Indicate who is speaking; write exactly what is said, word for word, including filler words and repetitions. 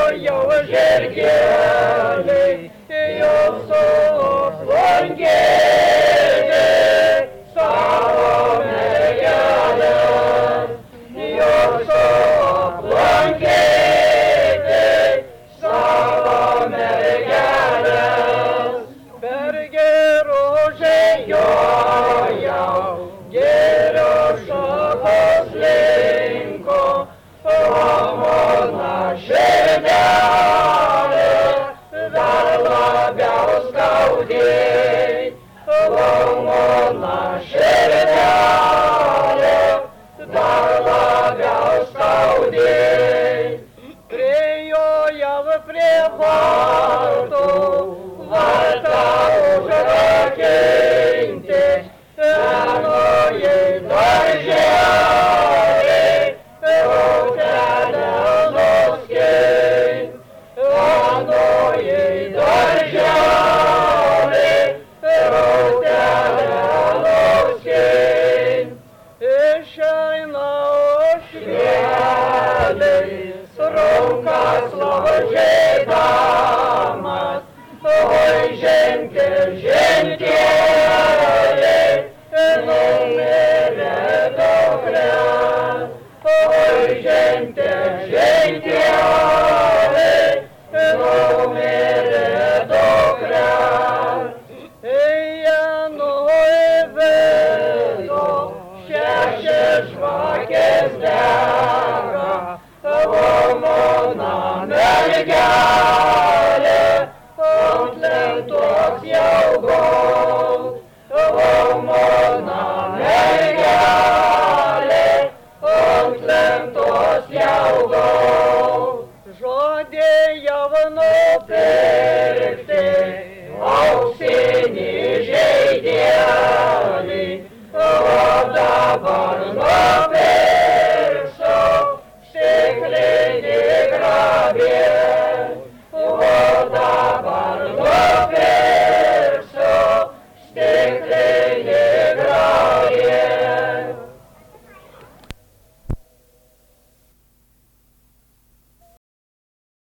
Speaker 1: jau žirgeliai, jau suplangėti savo mergelės, jau suplangėti savo mergelės. Per geružę jo jau gėrio šakos linko, o mano širdelė dar labiau skaudėj, o mano širdelė dar labiau skaudėj. Prie jo jau prie vartų, vartą užrakinti, senojai darželiai, rautelę nuskint. Senojai darželiai, rautelę nuskint. Išeina ožkelis, raukas laužėdamas, oi žentė, žentėlė, numirė dukra. Oi žentė, žentėlė, numirė dukra. Jie nuėvėjo šešias žvaigždes.